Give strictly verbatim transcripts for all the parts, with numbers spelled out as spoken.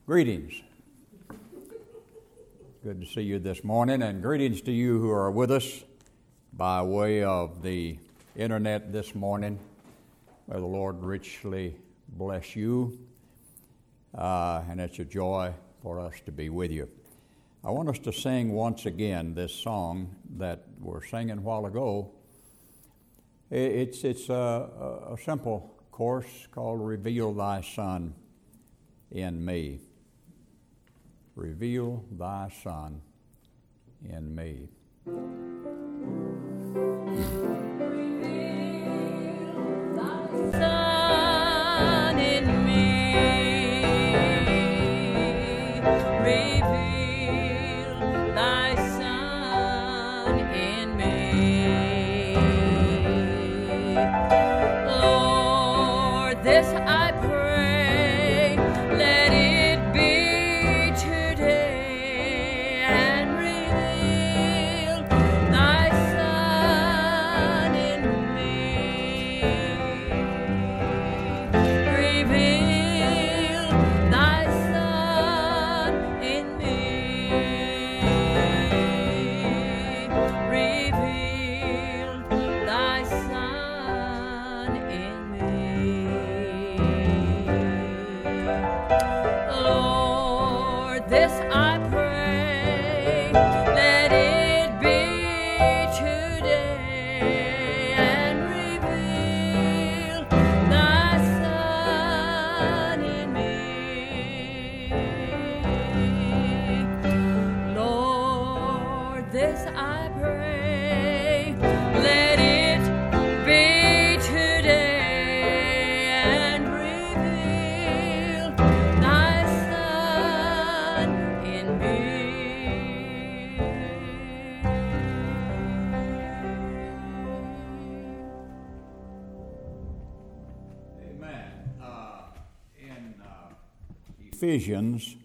Greetings. Good to see you this morning, and greetings to you who are with us by way of the internet this morning. May the Lord richly bless you, uh, and it's a joy for us to be with you. I want us to sing once again this song that we're singing a while ago. It's, it's a, a simple chorus called Reveal Thy Son in Me. Reveal Thy Son in me. Reveal Thy Son in me. Reveal Thy Son in me. Lord, this I pray, let it be today, and reveal Thy Son in me. Reveal Thy Son in me. Reveal Thy Son in me. Lord, this I pray, let it be today, and reveal Thy Son in me. Lord, this I pray, let it be today, and reveal Thy Son in me. Amen. Uh, in uh, Ephesians,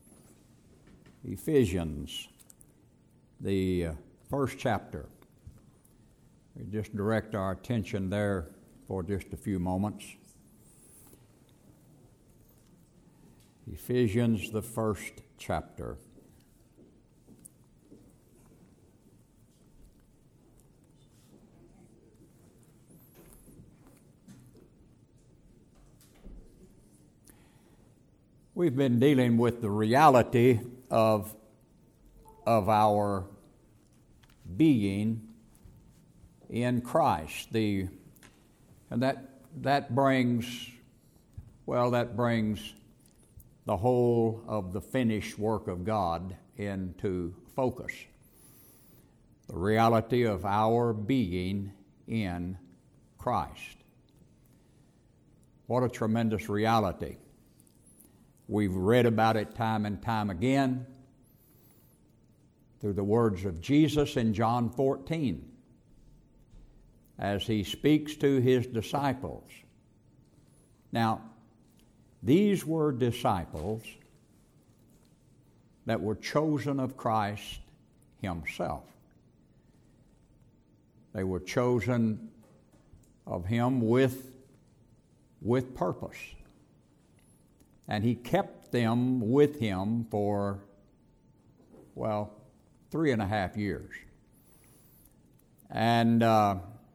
Ephesians, the uh, first chapter, we just direct our attention there for just a few moments. Ephesians, the first chapter. We've been dealing with the reality of, of our being in Christ. The, and that, that brings, well, that brings the whole of the finished work of God into focus. The reality of our being in Christ. What a tremendous reality. We've read about it time and time again through the words of Jesus in John fourteen as he speaks to his disciples. Now, these were disciples that were chosen of Christ himself. They were chosen of him with, with purpose. And he kept them with him for, well, three and a half years. And uh,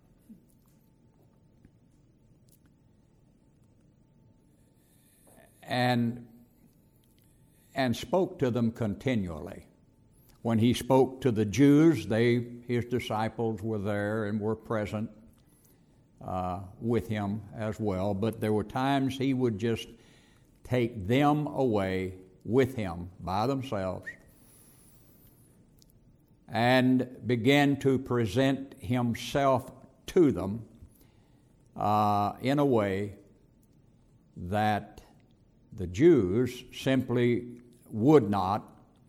and and spoke to them continually. When he spoke to the Jews, they, his disciples, were there and were present uh, with him as well. But there were times he would just take them away with him by themselves and begin to present himself to them uh, in a way that the Jews simply would not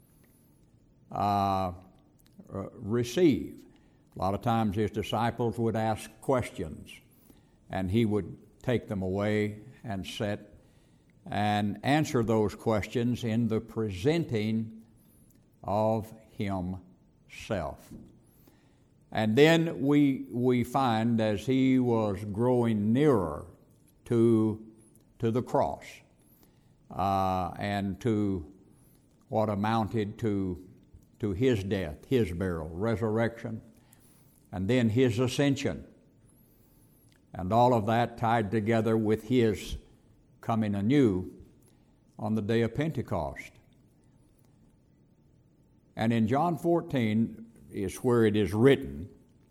uh, receive. A lot of times his disciples would ask questions, and he would take them away and set and answer those questions in the presenting of himself. And then we we find as he was growing nearer to, to the cross, uh, and to what amounted to, to his death, his burial, resurrection, and then his ascension. And all of that tied together with his coming anew on the day of Pentecost. And in John fourteen is where it is written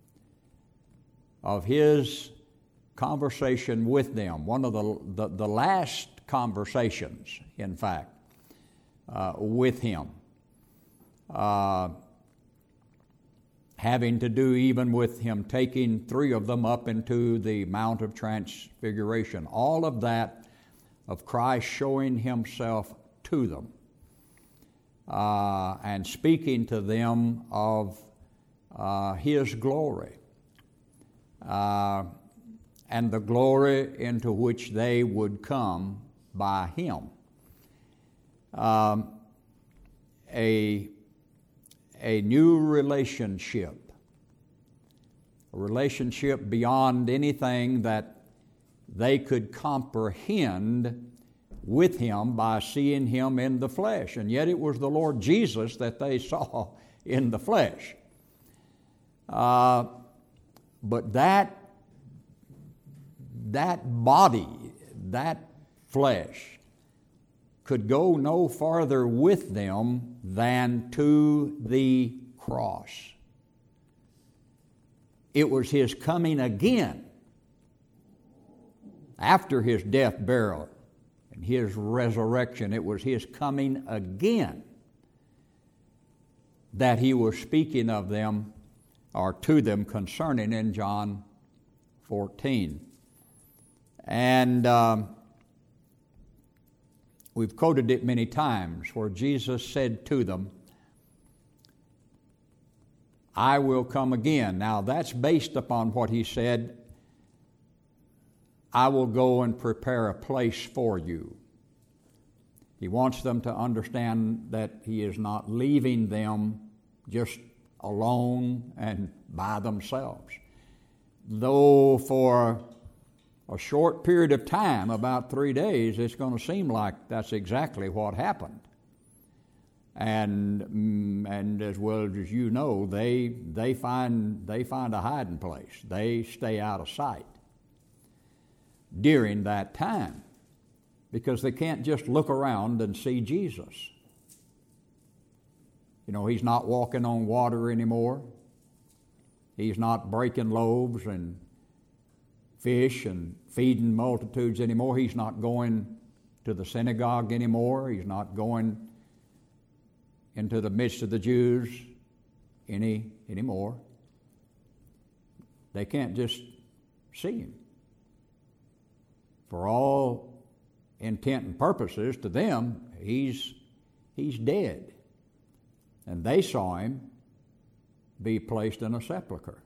of his conversation with them, one of the, the, the last conversations, in fact, uh, with him, uh, having to do even with him taking three of them up into the Mount of Transfiguration. All of that of Christ showing himself to them uh, and speaking to them of uh, his glory. Uh, and the glory into which they would come by him. Um, a, a new relationship, a relationship beyond anything that they could comprehend with him by seeing him in the flesh. And yet it was the Lord Jesus that they saw in the flesh. Uh, but that That body, that flesh, could go no farther with them than to the cross. It was his coming again after his death, burial, and his resurrection. It was his coming again that he was speaking of them, or to them, concerning in John fourteen. And um, we've quoted it many times where Jesus said to them, I will come again. Now that's based upon what he said, I will go and prepare a place for you. He wants them to understand that he is not leaving them just alone and by themselves. Though for a short period of time, about three days, it's going to seem like that's exactly what happened. And and as well as you know, they they find they find a hiding place. They stay out of sight during that time because they can't just look around and see Jesus. You know, he's not walking on water anymore. He's not breaking loaves and fish and feeding multitudes anymore. He's not going to the synagogue anymore. He's not going into the midst of the Jews any anymore. They can't just see him. For all intent and purposes, to them, he's he's dead. And they saw him be placed in a sepulcher.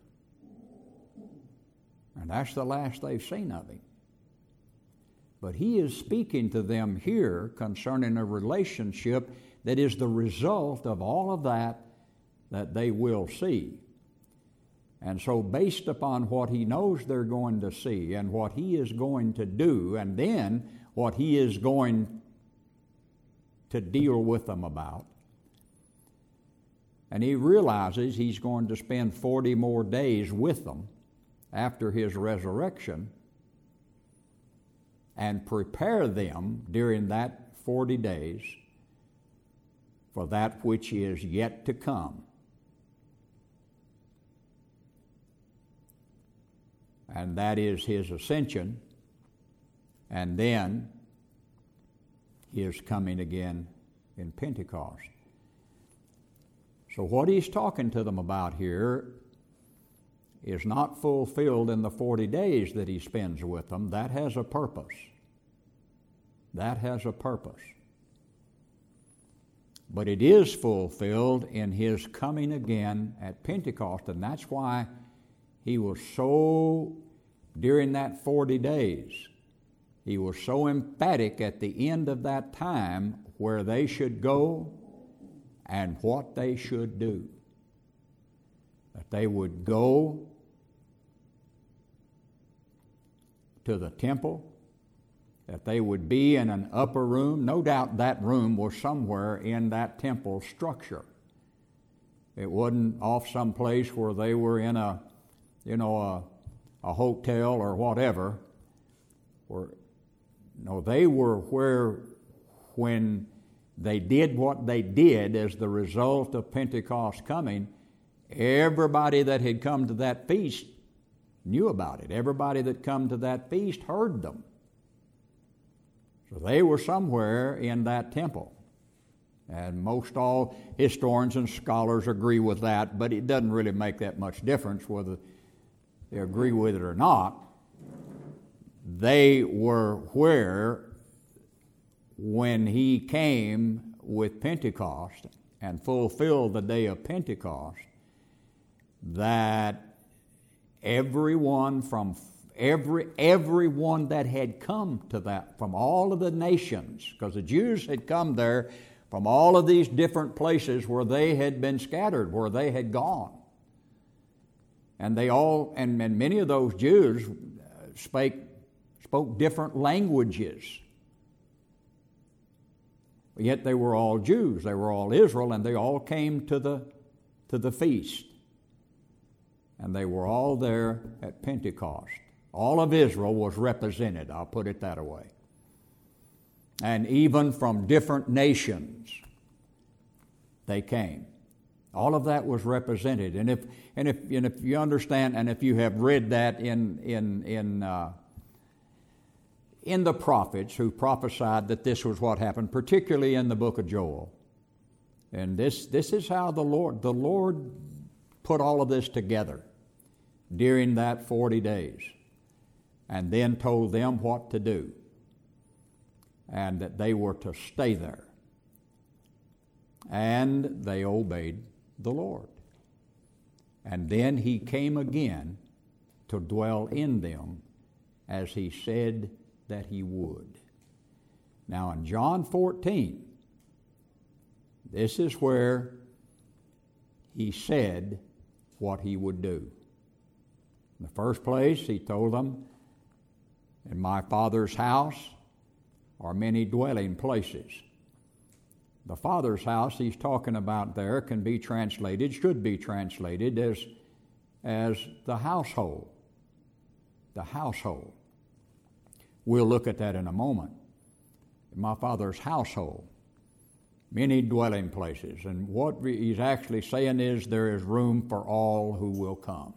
And that's the last they've seen of him. But he is speaking to them here concerning a relationship that is the result of all of that that they will see. And so based upon what he knows they're going to see and what he is going to do, and then what he is going to deal with them about, and he realizes he's going to spend forty more days with them after his resurrection and prepare them during that forty days for that which is yet to come. And that is his ascension, and then his coming again in Pentecost. So what he's talking to them about here is not fulfilled in the forty days that he spends with them. That has a purpose. That has a purpose. But it is fulfilled in his coming again at Pentecost, and that's why he was so, during that forty days, he was so emphatic at the end of that time where they should go and what they should do. That they would go to the temple that they would be in an upper room. No doubt that room was somewhere in that temple structure. It wasn't off someplace where they were in a, you know, a, a hotel or whatever. Or, no, they were where, when they did what they did as the result of Pentecost coming, everybody that had come to that feast knew about it. Everybody that come to that feast heard them. So they were somewhere in that temple. And most all historians and scholars agree with that, but it doesn't really make that much difference whether they agree with it or not. They were where, when he came with Pentecost and fulfilled the day of Pentecost, that everyone from every everyone that had come to that from all of the nations, because the Jews had come there from all of these different places where they had been scattered, where they had gone. And they all, and, and many of those Jews spake, spoke different languages. Yet they were all Jews, they were all Israel, and they all came to the, to the feast. And they were all there at Pentecost. All of Israel was represented, I'll put it that way. And even from different nations, they came. All of that was represented. And if and if and if you understand, and if you have read that in in in uh, in the prophets who prophesied that this was what happened, particularly in the book of Joel, and this this is how the Lord the Lord put all of this together during that forty days, and then told them what to do, and that they were to stay there. And they obeyed the Lord. And then he came again to dwell in them as he said that he would. Now in John fourteen, this is where he said what he would do. In the first place, he told them, in my Father's house are many dwelling places. The Father's house he's talking about there can be translated, should be translated as, as the household. The household. We'll look at that in a moment. My Father's household. Many dwelling places. And what he's actually saying is there is room for all who will come.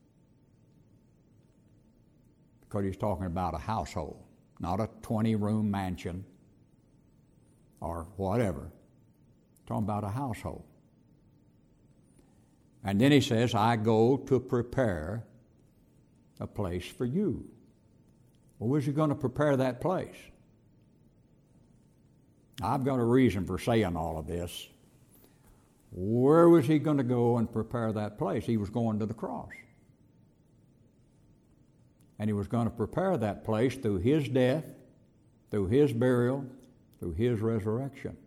Because he's talking about a household, not a twenty-room mansion or whatever. He's talking about a household. And then he says, I go to prepare a place for you. Well, where's he going to prepare that place? I've got a reason for saying all of this. Where was he going to go and prepare that place? He was going to the cross. And he was going to prepare that place through his death, through his burial, through his resurrection.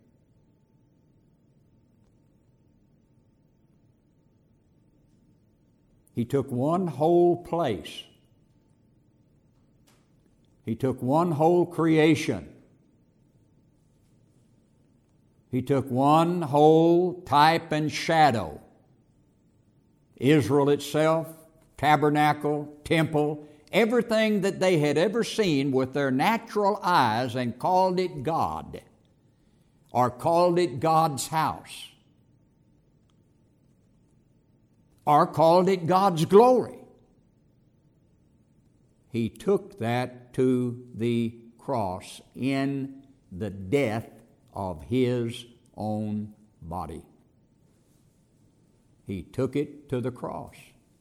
He took one whole place. He took one whole creation. He took one whole type and shadow. Israel itself, tabernacle, temple, everything that they had ever seen with their natural eyes, and called it God, or called it God's house, or called it God's glory. He took that to the cross in the death of his own body. He took it to the cross.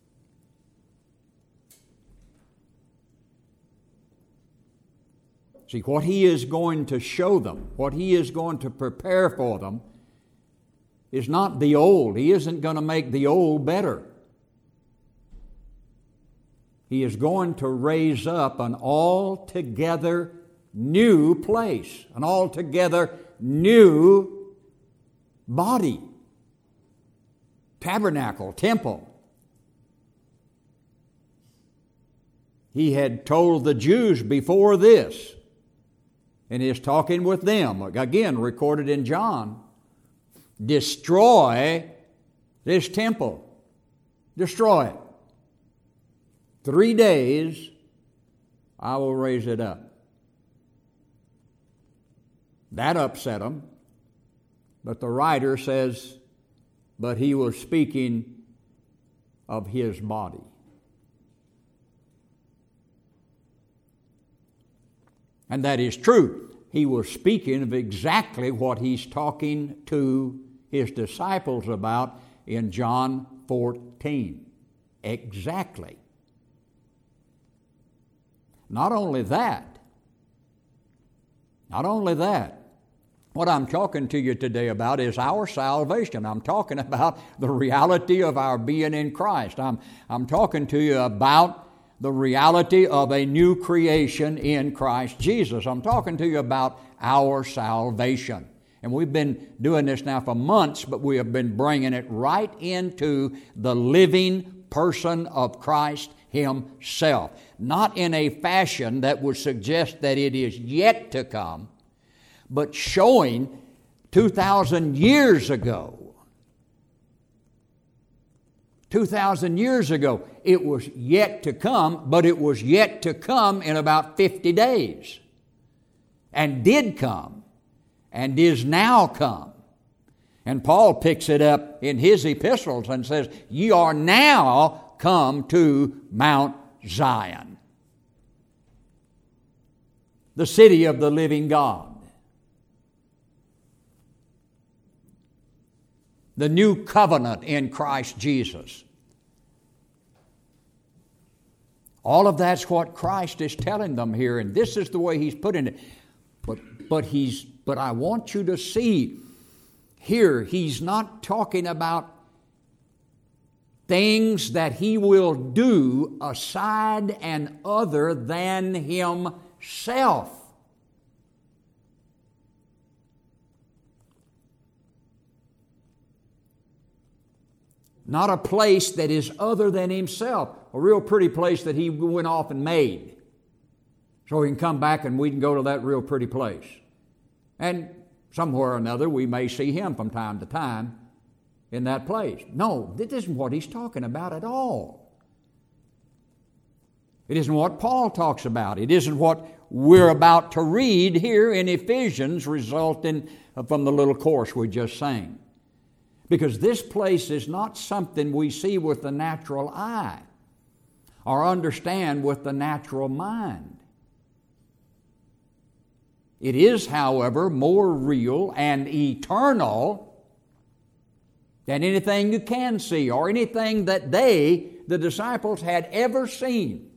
See, what he is going to show them, what he is going to prepare for them, is not the old. He isn't going to make the old better. He is going to raise up an altogether new place, an altogether new body, tabernacle, temple. He had told the Jews before this and is talking with them, again recorded in John, destroy this temple. Destroy it. Three days, I will raise it up. That upset them. But the writer says, but he was speaking of his body. And that is true. He was speaking of exactly what he's talking to his disciples about in John fourteen. Exactly. Not only that, not only that, what I'm talking to you today about is our salvation. I'm talking about the reality of our being in Christ. I'm, I'm talking to you about the reality of a new creation in Christ Jesus. I'm talking to you about our salvation. And we've been doing this now for months, but we have been bringing it right into the living person of Christ Himself. Not in a fashion that would suggest that it is yet to come, but showing two thousand years ago, two thousand years ago, it was yet to come, but it was yet to come in about fifty days. And did come, and is now come. And Paul picks it up in his epistles and says, ye are now come to Mount Zion, the city of the living God. The new covenant in Christ Jesus. All of that's what Christ is telling them here, and this is the way He's putting it. But but he's but I want you to see here, He's not talking about things that He will do aside and other than Himself. Not a place that is other than Himself. A real pretty place that He went off and made. So He can come back and we can go to that real pretty place. And somewhere or another we may see Him from time to time in that place. No, this isn't what He's talking about at all. It isn't what Paul talks about. It isn't what we're about to read here in Ephesians, resulting from the little course we just sang. Because this place is not something we see with the natural eye or understand with the natural mind. It is, however, more real and eternal than anything you can see or anything that they, the disciples, had ever seen.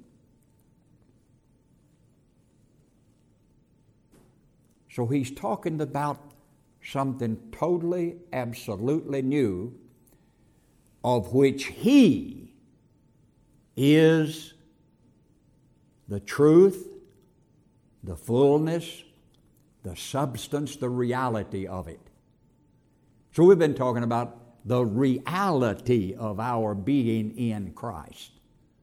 So he's talking about something totally, absolutely new, of which He is the truth, the fullness, the substance, the reality of it. So we've been talking about the reality of our being in Christ.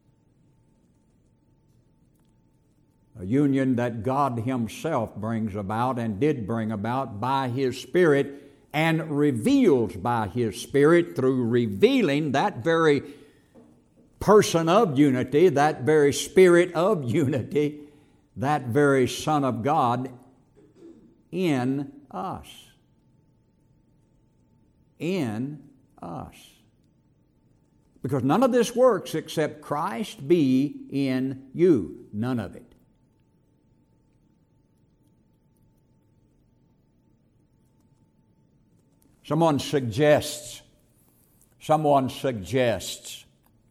A union that God Himself brings about and did bring about by His Spirit and reveals by His Spirit through revealing that very person of unity, that very Spirit of unity, that very Son of God in us. In us. Because none of this works except Christ be in you. None of it. Someone suggests, someone suggests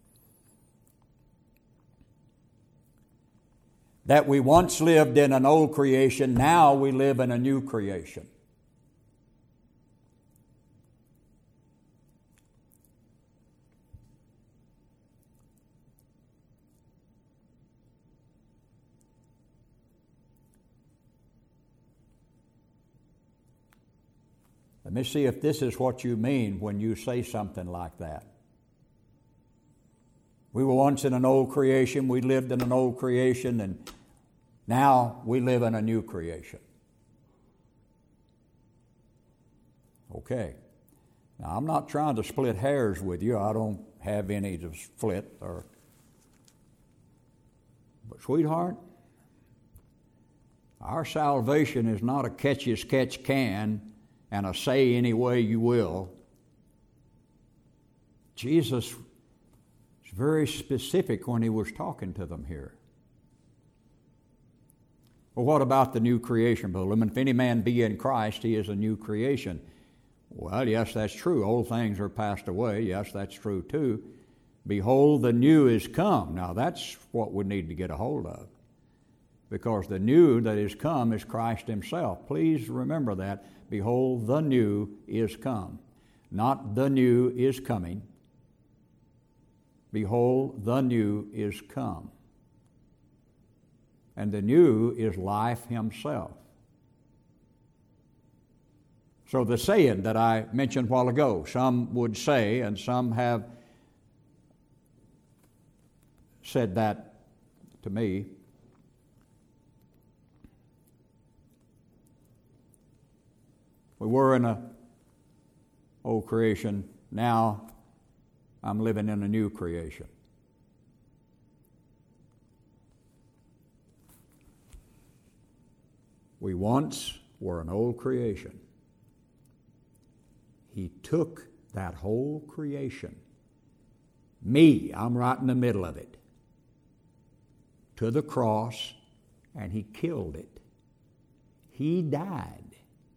that we once lived in an old creation, now we live in a new creation. Let me see if this is what you mean when you say something like that. We were once in an old creation, we lived in an old creation, and now we live in a new creation. Okay. Now, I'm not trying to split hairs with you. I don't have any to split. Or, but, sweetheart, our salvation is not a catch-as-catch-can and a say any way you will. Jesus is very specific when he was talking to them here. Well, what about the new creation, Brother Lemon? If any man be in Christ, he is a new creation. Well, yes, that's true. Old things are passed away. Yes, that's true too. Behold, the new is come. Now, that's what we need to get a hold of. Because the new that is come is Christ himself. Please remember that. Behold, the new is come. Not the new is coming. Behold, the new is come. And the new is life himself. So the saying that I mentioned a while ago, some would say, and some have said that to me, we were in a old creation, now I'm living in a new creation. We once were an old creation. He took that whole creation, me, I'm right in the middle of it, to the cross, and he killed it. He died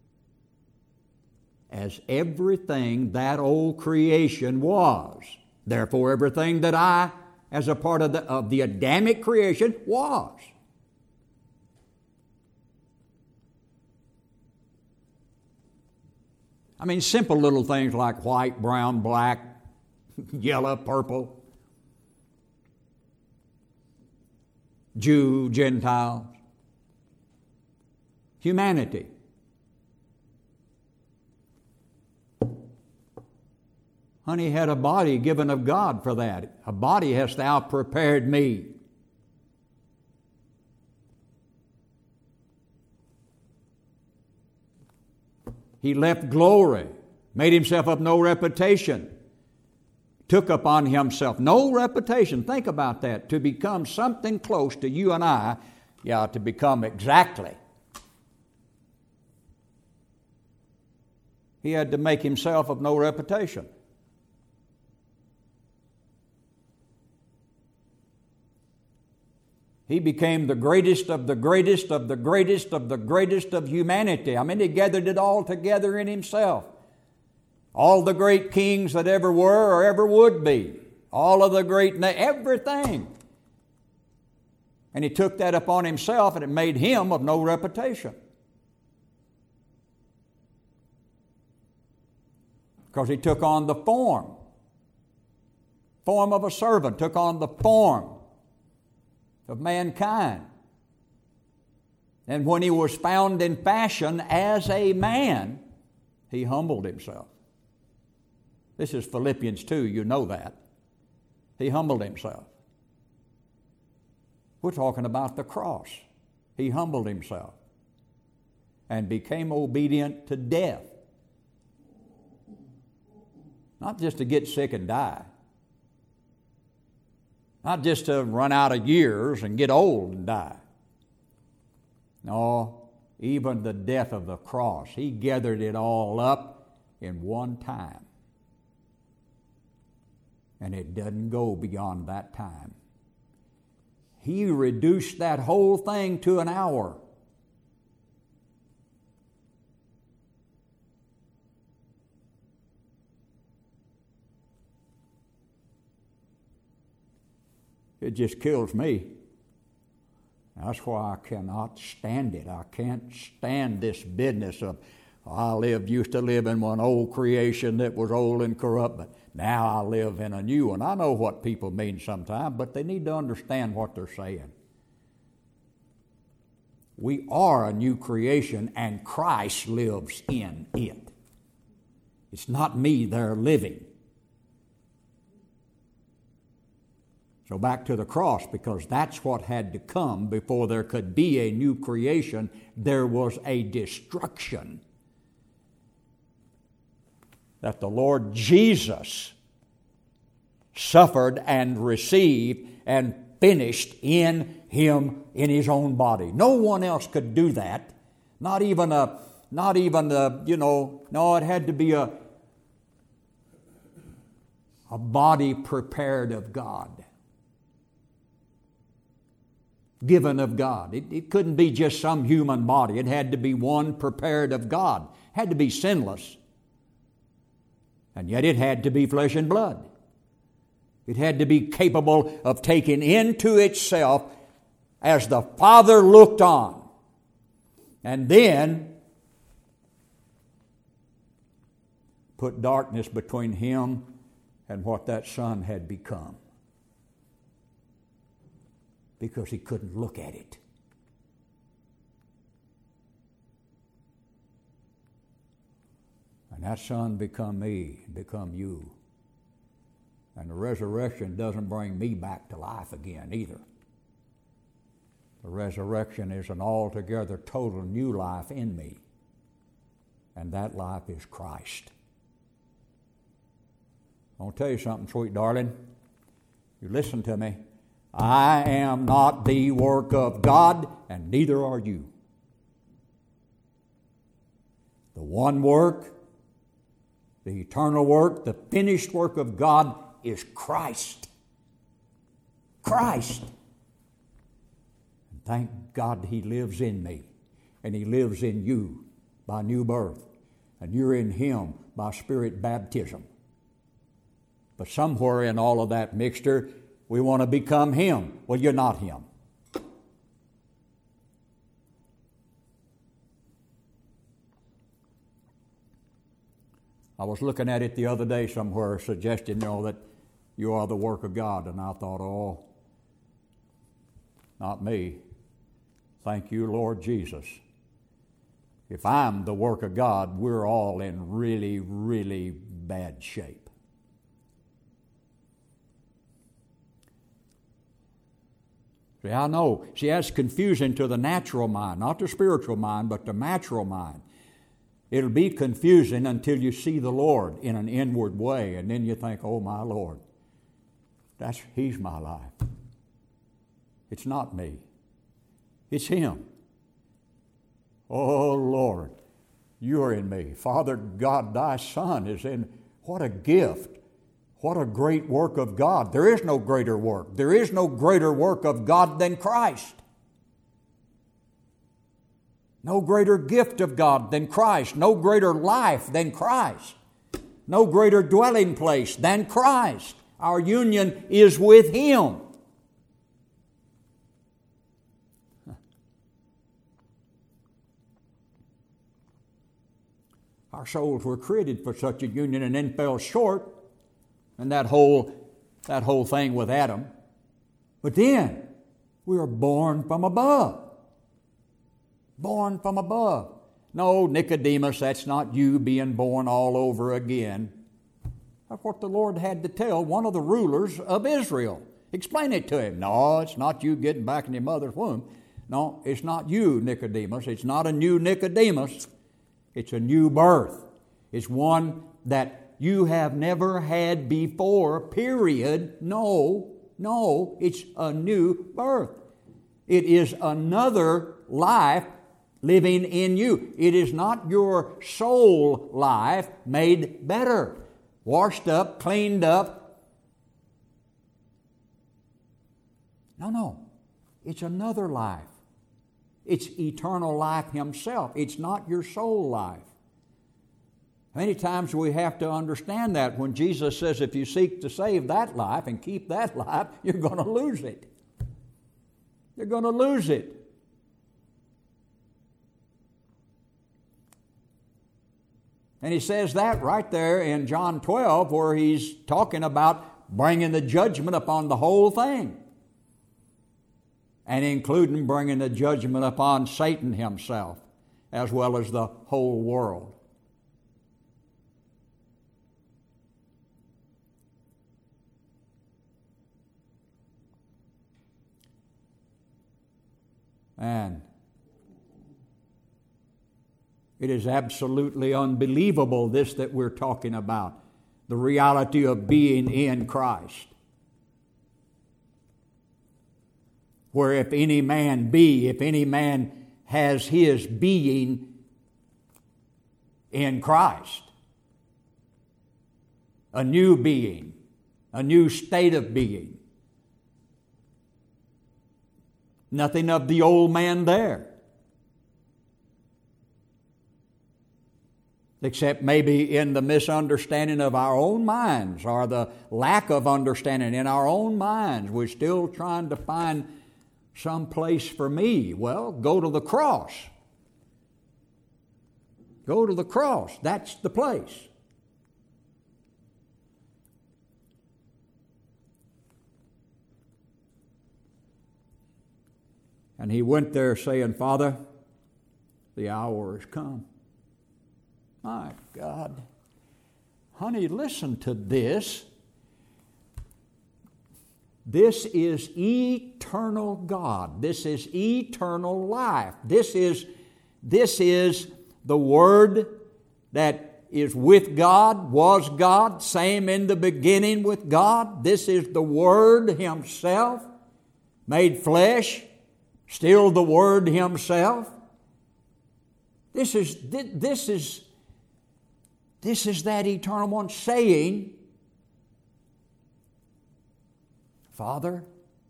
as everything that old creation was. Therefore, everything that I, as a part of the, of the Adamic creation, was. I mean, simple little things like white, brown, black, yellow, purple, Jew, Gentile, humanity. Honey, had a body given of God for that. A body hast thou prepared me. He left glory, made himself of no reputation, took upon himself no reputation. Think about that. To become something close to you and I, yeah, to become exactly. He had to make himself of no reputation. He became the greatest of the greatest of the greatest of the greatest of humanity. I mean, he gathered it all together in himself. All the great kings that ever were or ever would be. All of the great, everything. And he took that upon himself, and it made him of no reputation. Because he took on the form. Form of a servant, took on the form of mankind. And when he was found in fashion as a man, he humbled himself. This is Philippians two, you know that. He humbled himself. We're talking about the cross. He humbled himself and became obedient to death. Not just to get sick and die. Not just to run out of years and get old and die. No, even the death of the cross. He gathered it all up in one time. And it doesn't go beyond that time. He reduced that whole thing to an hour. It just kills me. That's why I cannot stand it. I can't stand this business of, I lived, used to live in one old creation that was old and corrupt, but now I live in a new one. I know what people mean sometimes, but they need to understand what they're saying. We are a new creation, and Christ lives in it. It's not me there living. So back to the cross, because that's what had to come before there could be a new creation. There was a destruction. that the Lord Jesus suffered and received and finished in Him, in His own body. No one else could do that. Not even a, not even a, you know, no, it had to be a, a body prepared of God. Given of God. It, it couldn't be just some human body. It had to be one prepared of God. It had to be sinless. And yet it had to be flesh and blood. It had to be capable of taking into itself as the Father looked on. And then put darkness between Him and what that Son had become. Because He couldn't look at it. And that Son become me, become you. And the resurrection doesn't bring me back to life again either. The resurrection is an altogether total new life in me. And that life is Christ. I'll tell you something, sweet darling. You listen to me. I am not the work of God, and neither are you. The one work, the eternal work, the finished work of God is Christ. Christ. And thank God He lives in me, and He lives in you by new birth, and you're in Him by Spirit baptism. But somewhere in all of that mixture, we want to become Him. Well, you're not Him. I was looking at it the other day somewhere, suggesting, you know, that you are the work of God. And I thought, oh, not me. Thank you, Lord Jesus. If I'm the work of God, we're all in really, really bad shape. See, I know. See, that's confusing to the natural mind, not the spiritual mind, but the natural mind. It'll be confusing until you see the Lord in an inward way, and then you think, oh, my Lord, that's He's my life. It's not me. It's Him. Oh, Lord, you're in me. Father God, Thy Son is in. What a gift. What a great work of God. There is no greater work. There is no greater work of God than Christ. No greater gift of God than Christ. No greater life than Christ. No greater dwelling place than Christ. Our union is with Him. Our souls were created for such a union and then fell short. And that whole, that whole thing with Adam. But then, we are born from above. Born from above. No, Nicodemus, that's not you being born all over again. That's what the Lord had to tell one of the rulers of Israel. Explain it to him. No, it's not you getting back in your mother's womb. No, it's not you, Nicodemus. It's not a new Nicodemus. It's a new birth. It's one that you have never had before, period. No, no, it's a new birth. It is another life living in you. It is not your soul life made better, washed up, cleaned up. No, no, it's another life. It's eternal life Himself. It's not your soul life. Many times we have to understand that when Jesus says if you seek to save that life and keep that life, you're going to lose it. You're going to lose it. And He says that right there in John twelve where He's talking about bringing the judgment upon the whole thing. And including bringing the judgment upon Satan himself as well as the whole world. And It is absolutely unbelievable, this that we're talking about, the reality of being in Christ. Where if any man be, if any man has his being in Christ, a new being, a new state of being. Nothing of the old man there. Except maybe in the misunderstanding of our own minds or the lack of understanding in our own minds. We're still trying to find some place for me. Well, go to the cross. Go to the cross. That's the place. And he went there saying, Father, the hour has come. My God. Honey, listen to this. This is eternal God. This is eternal life. This is, this is the Word that is with God, was God, same in the beginning with God. This is the Word Himself, made flesh, still the Word Himself. This is, this is, this is that eternal one saying, Father,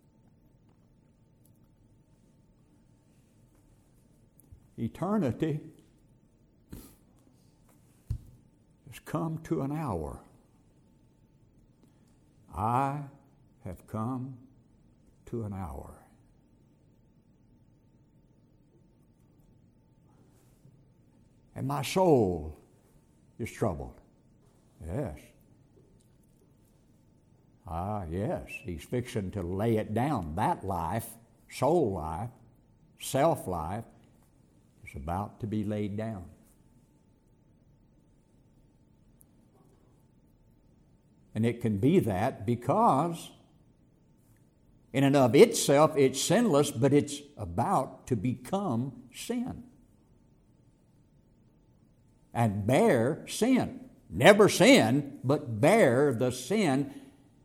eternity has come to an hour. I have come to an hour. And my soul is troubled. Yes. Ah, yes. He's fixing to lay it down. That life, soul life, self life, is about to be laid down. And it can be that because in and of itself it's sinless, but it's about to become sin. And bear sin. Never sin, but bear the sin.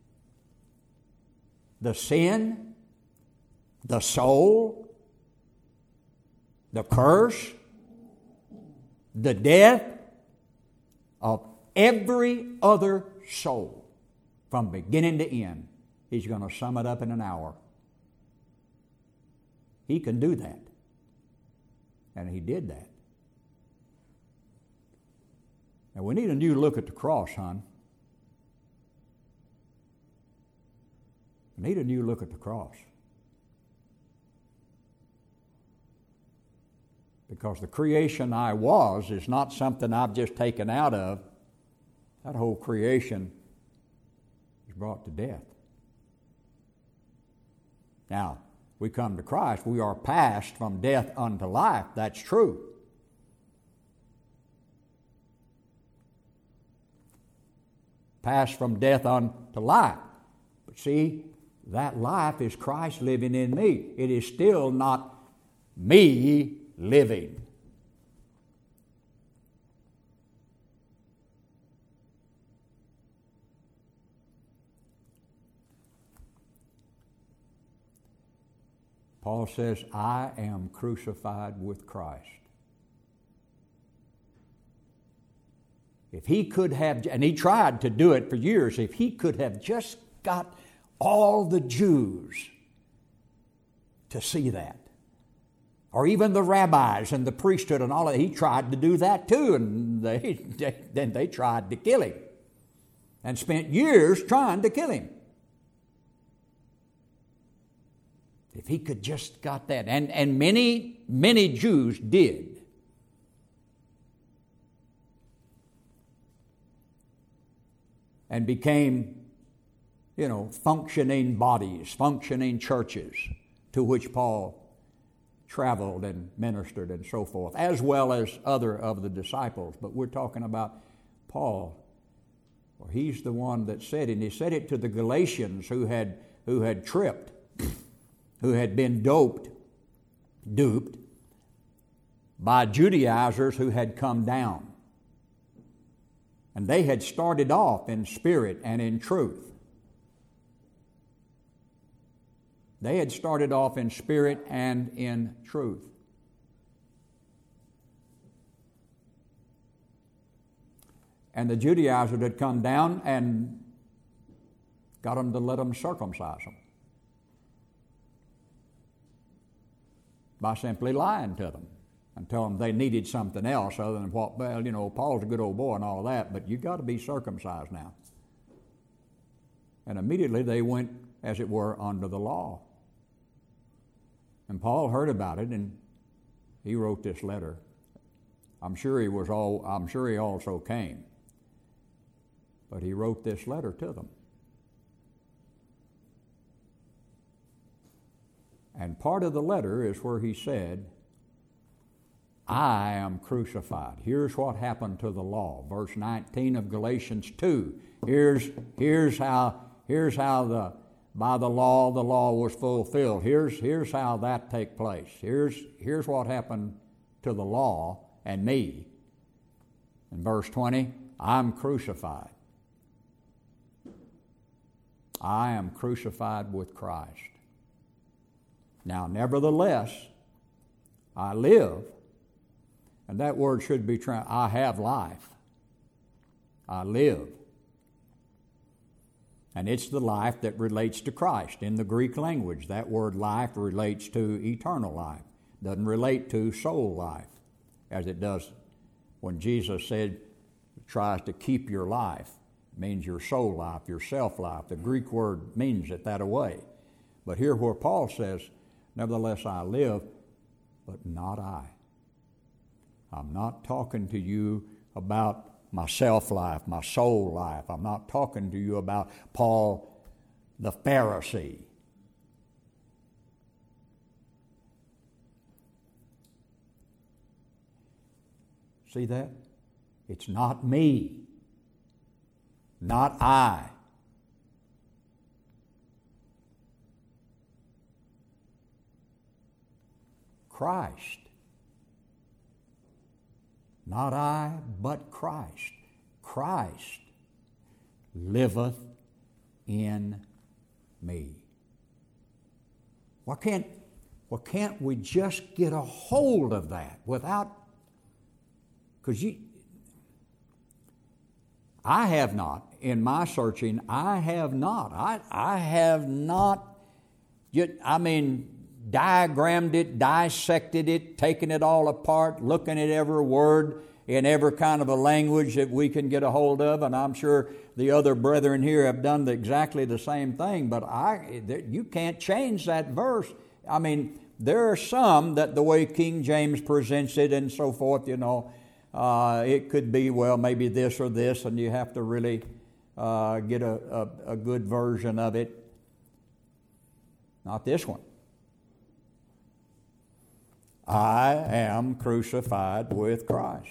The sin, the soul, the curse, the death of every other soul from beginning to end. He's going to sum it up in an hour. He can do that. And He did that. Now we need a new look at the cross, hon. We need a new look at the cross. Because the creation I was is not something I've just taken out of. That whole creation is brought to death. Now, we come to Christ, we are passed from death unto life. That's true. Passed from death unto life. But see, that life is Christ living in me. It is still not me living. Paul says, I am crucified with Christ. If he could have, and he tried to do it for years, if he could have just got all the Jews to see that, or even the rabbis and the priesthood and all of that, he tried to do that too, and they, they, then they tried to kill him and spent years trying to kill him. If he could just got that, and, and many, many Jews did. And became, you know, functioning bodies, functioning churches to which Paul traveled and ministered and so forth, as well as other of the disciples. But we're talking about Paul. Well, he's the one that said it, and he said it to the Galatians who had who had tripped, who had been doped, duped, by Judaizers who had come down. And they had started off in spirit and in truth. They had started off in spirit and in truth. And the Judaizers had come down and got them to let them circumcise them by simply lying to them and telling them they needed something else other than what, well, you know, Paul's a good old boy and all of that, but you've got to be circumcised now. And immediately they went, as it were, under the law. And Paul heard about it, and he wrote this letter. I'm sure he was all. I'm sure he also came, but he wrote this letter to them. And part of the letter is where he said, I am crucified. Here's what happened to the law. Verse nineteen of Galatians two. Here's, here's how, here's how the, by the law, the law was fulfilled. Here's, here's how that take place. Here's, here's what happened to the law and me. In verse twenty, I'm crucified. I am crucified with Christ. Now, nevertheless, I live, and that word should be, tra- I have life. I live. And it's the life that relates to Christ. In the Greek language, that word life relates to eternal life. Doesn't relate to soul life, as it does when Jesus said, tries to keep your life. It means your soul life, your self life. The Greek word means it that way. But here where Paul says, nevertheless I live, but not I. I'm not talking to you about my self life, my soul life. I'm not talking to you about Paul the Pharisee. See that? It's not me, not I. Christ. Not I, but Christ. Christ liveth in me. Why can't, why can't we just get a hold of that without, because you, I have not, in my searching, I have not. I, I have not, yet, I mean, diagrammed it, dissected it, taken it all apart, looking at every word in every kind of a language that we can get a hold of, and I'm sure the other brethren here have done the, exactly the same thing, but I, you can't change that verse. I mean, there are some that the way King James presents it and so forth, you know, uh, it could be, well, maybe this or this, and you have to really uh, get a, a, a good version of it. Not this one. I am crucified with Christ.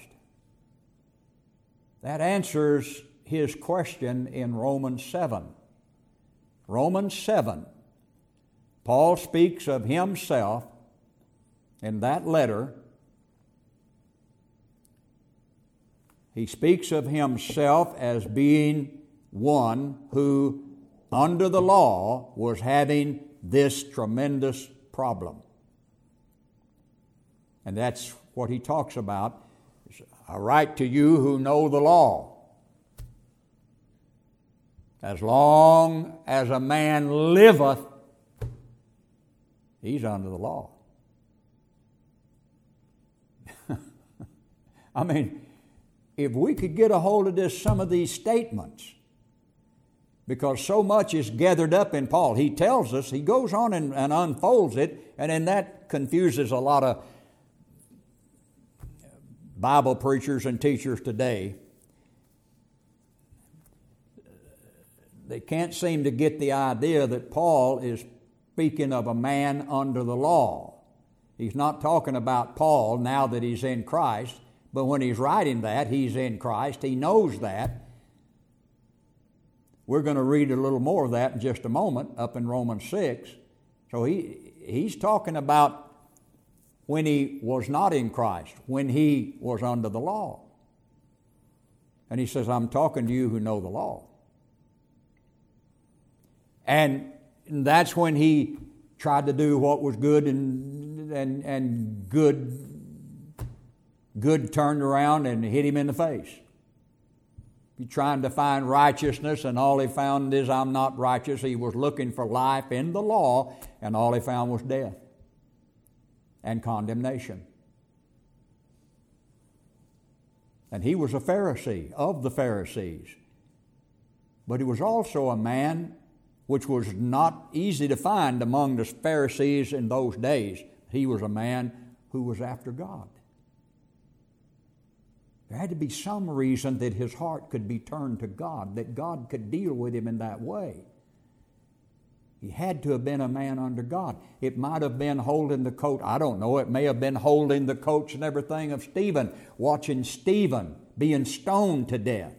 That answers his question in Romans seven. Romans seven. Paul speaks of himself in that letter. He speaks of himself as being one who, under the law, was having this tremendous problem. And that's what he talks about. I write to you who know the law. As long as a man liveth, he's under the law. I mean, if we could get a hold of this, some of these statements, because so much is gathered up in Paul. He tells us, he goes on and, and unfolds it, and then that confuses a lot of Bible preachers and teachers today. They can't seem to get the idea that Paul is speaking of a man under the law. He's not talking about Paul now that he's in Christ, but when he's writing that, he's in Christ. He knows that. We're going to read a little more of that in just a moment up in Romans six. So he he's talking about when he was not in Christ, when he was under the law. And he says, I'm talking to you who know the law. And that's when he tried to do what was good, and and and good good turned around and hit him in the face. He's trying to find righteousness, and all he found is, I'm not righteous. He was looking for life in the law, and all he found was death and condemnation. And he was a Pharisee of the Pharisees. But he was also a man which was not easy to find among the Pharisees in those days. He was a man who was after God. There had to be some reason that his heart could be turned to God, that God could deal with him in that way. He had to have been a man under God. It might have been holding the coat, I don't know, it may have been holding the coats and everything of Stephen, watching Stephen being stoned to death.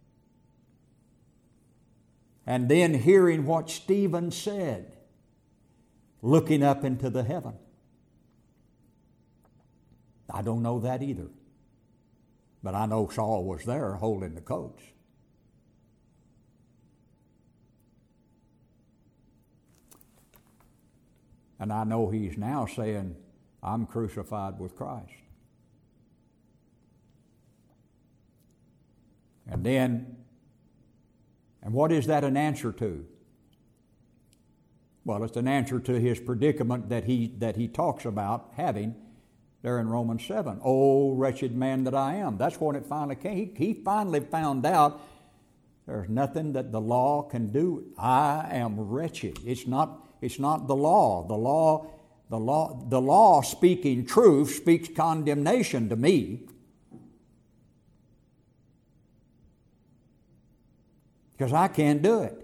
And then hearing what Stephen said, looking up into the heaven. I don't know that either. But I know Saul was there holding the coats. And I know he's now saying, I'm crucified with Christ. And then, and what is that an answer to? Well, it's an answer to his predicament that he that he talks about having there in Romans seven. Oh, wretched man that I am. That's when it finally came. He, he finally found out there's nothing that the law can do. I am wretched. It's not, it's not the law. The law, the law, the law speaking truth speaks condemnation to me. Because I can't do it.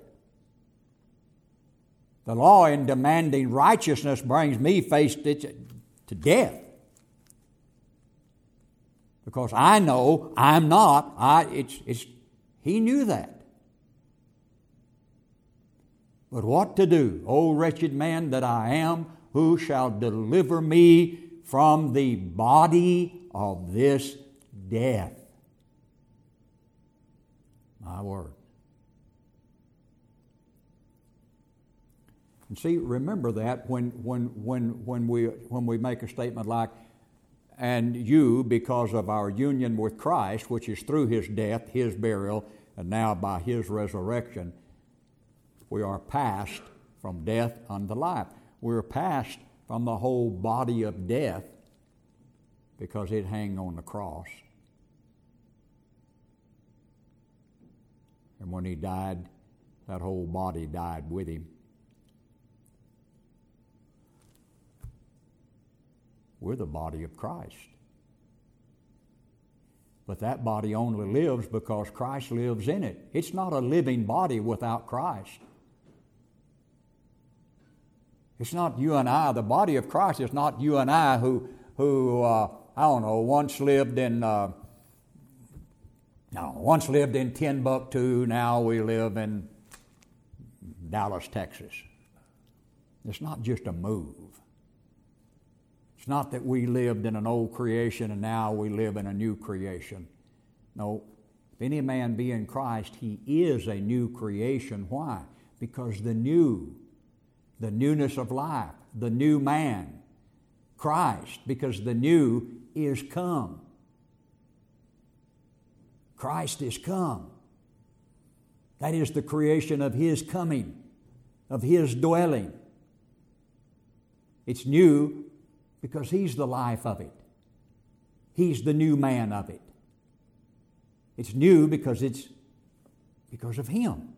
The law in demanding righteousness brings me face to death. Because I know I'm not. I, it's, it's, he knew that. But what to do? O wretched man that I am, who shall deliver me from the body of this death? My word. And see, remember that when when when when we when we make a statement like, and you, because of our union with Christ, which is through his death, his burial, and now by his resurrection, we are passed from death unto life. We're passed from the whole body of death because it hung on the cross. And when he died, that whole body died with him. We're the body of Christ. But that body only lives because Christ lives in it. It's not a living body without Christ. It's not you and I. The body of Christ is not you and I who, who uh, I don't know, once lived in, uh, no, once lived in Timbuktu, now we live in Dallas, Texas. It's not just a move. It's not that we lived in an old creation and now we live in a new creation. No, if any man be in Christ, he is a new creation. Why? Because the new, the newness of life, the new man, Christ, because the new is come. Christ is come. That is the creation of his coming, of his dwelling. It's new because he's the life of it. He's the new man of it. It's new because it's because of him.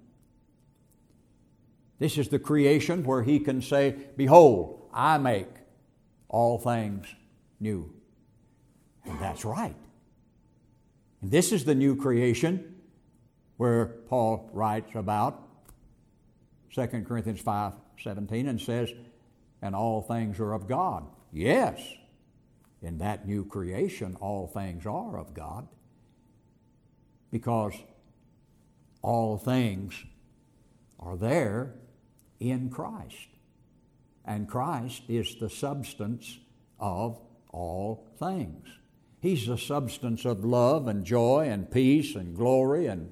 This is the creation where he can say, behold, I make all things new. And that's right. And this is the new creation where Paul writes about Second Corinthians five seventeen and says, and all things are of God. Yes, in that new creation, all things are of God, because all things are there in Christ. And Christ is the substance of all things. He's the substance of love and joy and peace and glory, and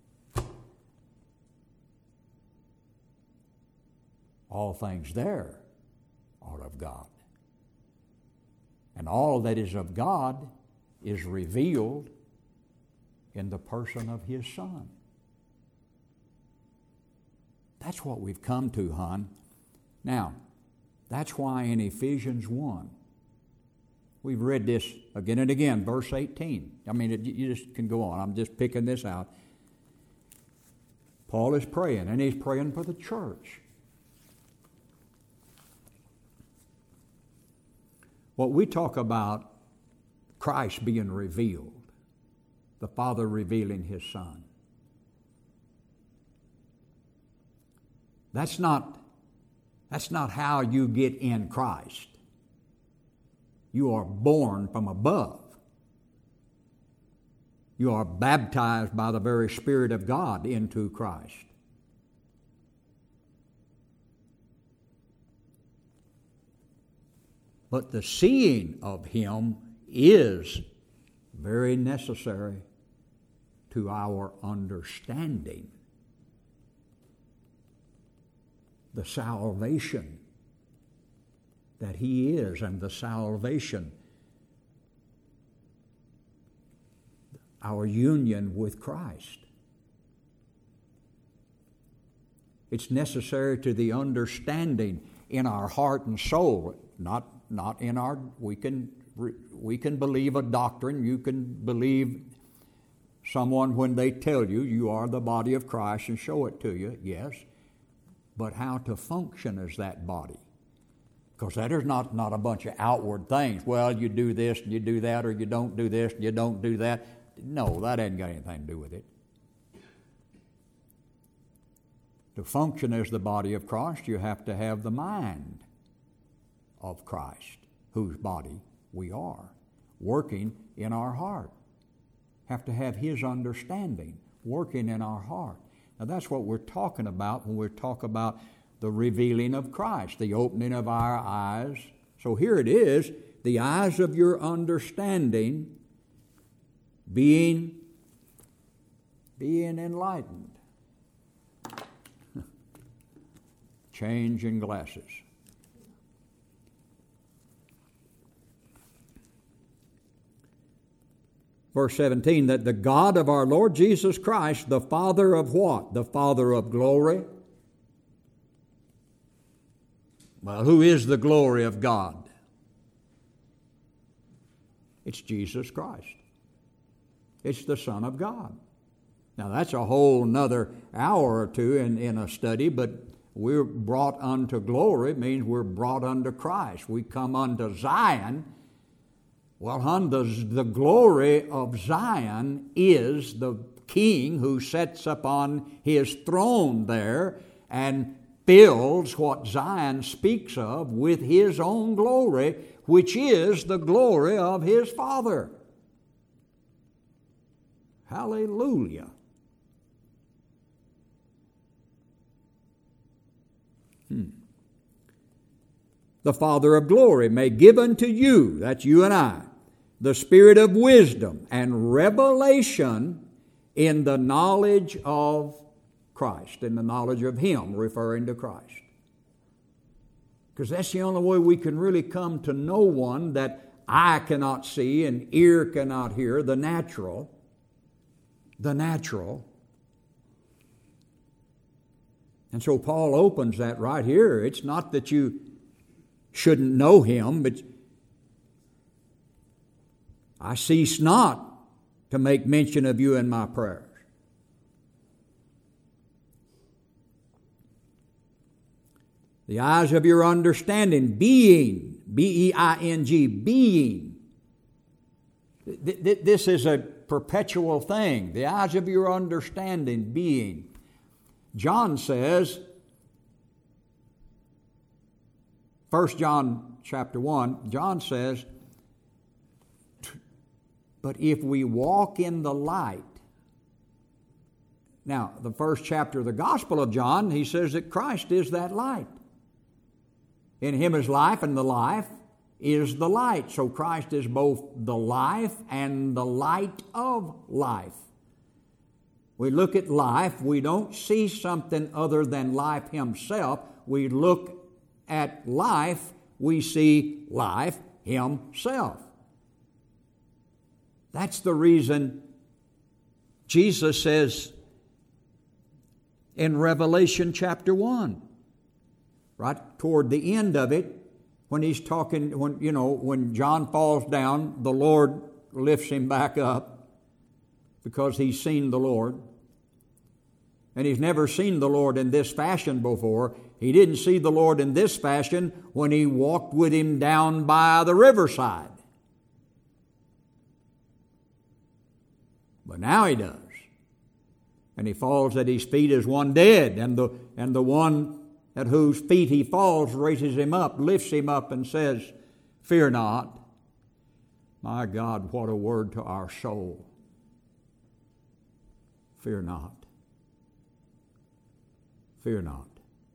all things there are of God. And all that is of God is revealed in the person of His Son. That's what we've come to, hon. Now, that's why in Ephesians one, we've read this again and again, verse eighteen. I mean, it, you just can go on. I'm just picking this out. Paul is praying, and he's praying for the church. What we talk about, Christ being revealed, the Father revealing His Son. That's not, that's not how you get in Christ. You are born from above. You are baptized by the very Spirit of God into Christ. But the seeing of Him is very necessary to our understanding the salvation that He is, and the salvation, our union with Christ. It's necessary to the understanding in our heart and soul, not not in our, we can we can believe a doctrine, you can believe someone when they tell you you are the body of Christ and show it to you, yes, but how to function as that body. Because that is not, not a bunch of outward things. Well, you do this and you do that, or you don't do this and you don't do that. No, that ain't got anything to do with it. To function as the body of Christ, you have to have the mind of Christ, whose body we are, working in our heart. Have to have His understanding working in our heart. Now that's what we're talking about when we talk about the revealing of Christ, the opening of our eyes. So here it is, the eyes of your understanding being, being enlightened. Change in glasses. Verse seventeen, that the God of our Lord Jesus Christ, the Father of what? The Father of glory. Well, who is the glory of God? It's Jesus Christ. It's the Son of God. Now that's a whole nother hour or two in, in a study, but we're brought unto glory means we're brought unto Christ. We come unto Zion. Well, hon, the, the glory of Zion is the King who sits upon His throne there and fills what Zion speaks of with His own glory, which is the glory of His Father. Hallelujah. Hmm. The Father of glory may give unto you, that's you and I, the spirit of wisdom and revelation in the knowledge of Christ, in the knowledge of Him, referring to Christ. Because that's the only way we can really come to know one that eye cannot see and ear cannot hear, the natural. The natural. And so Paul opens that right here. It's not that you shouldn't know Him, but I cease not to make mention of you in my prayers. The eyes of your understanding, being, B E I N G, being. This is a perpetual thing. The eyes of your understanding, being. John says, First John chapter one, John says, but if we walk in the light. Now, the first chapter of the Gospel of John, he says that Christ is that light. In Him is life, and the life is the light. So Christ is both the life and the light of life. We look at life, we don't see something other than life himself. We look at life, we see life himself. That's the reason Jesus says in Revelation chapter one, right toward the end of it, when he's talking, when you know, when John falls down, the Lord lifts him back up because he's seen the Lord. And he's never seen the Lord in this fashion before. He didn't see the Lord in this fashion when he walked with him down by the riverside. But now he does. And he falls at his feet as one dead. And the, and the one at whose feet he falls raises him up, lifts him up and says, "Fear not." My God, what a word to our soul. Fear not. Fear not.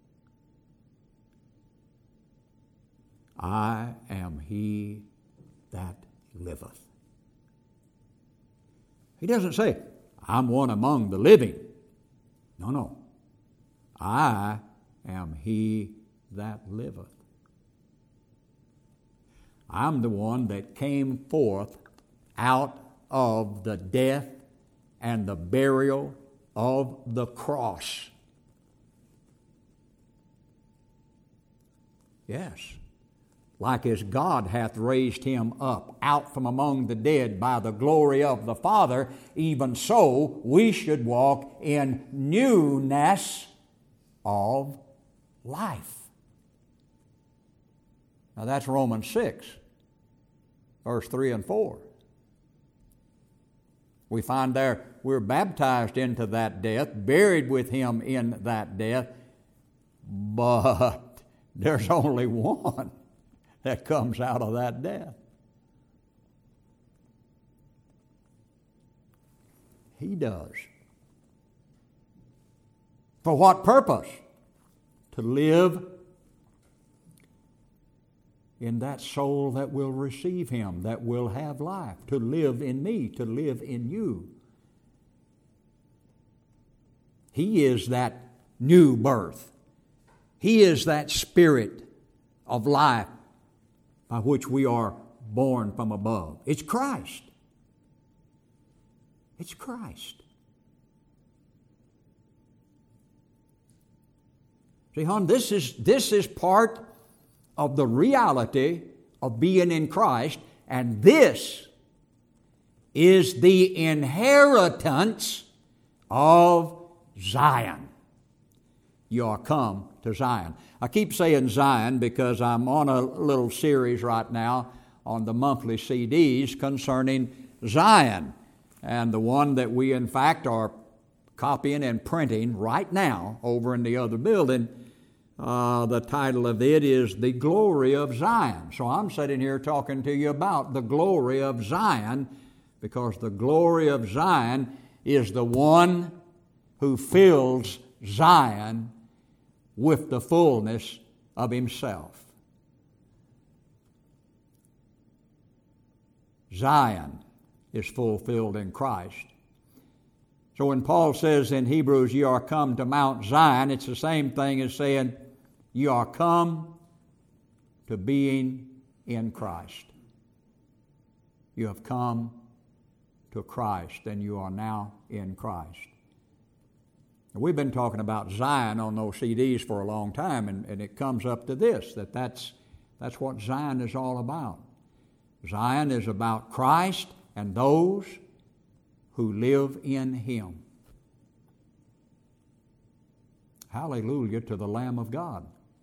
I am he that liveth. He doesn't say, "I'm one among the living." No, no. I am he that liveth. I'm the one that came forth out of the death and the burial of the cross. Yes. Like as God hath raised him up out from among the dead by the glory of the Father, even so we should walk in newness of life. Now that's Romans six, verse three and four. We find there we're baptized into that death, buried with him in that death, but there's only one that comes out of that death. He does. For what purpose? To live in that soul that will receive him, that will have life. To live in me, to live in you. He is that new birth. He is that spirit of life by which we are born from above. It's Christ. It's Christ. See, hon, this is, this is part of the reality of being in Christ, and this is the inheritance of Zion. You are come to Zion. I keep saying Zion because I'm on a little series right now on the monthly C Ds concerning Zion. And the one that we in fact are copying and printing right now over in the other building, uh, the title of it is The Glory of Zion. So I'm sitting here talking to you about the glory of Zion, because the glory of Zion is the one who fills Zion with the fullness of himself. Zion is fulfilled in Christ. So when Paul says in Hebrews, "You are come to Mount Zion," it's the same thing as saying, you are come to being in Christ. You have come to Christ, and you are now in Christ. We've been talking about Zion on those C Ds for a long time, and, and it comes up to this, that that's, that's what Zion is all about. Zion is about Christ and those who live in him. Hallelujah to the Lamb of God.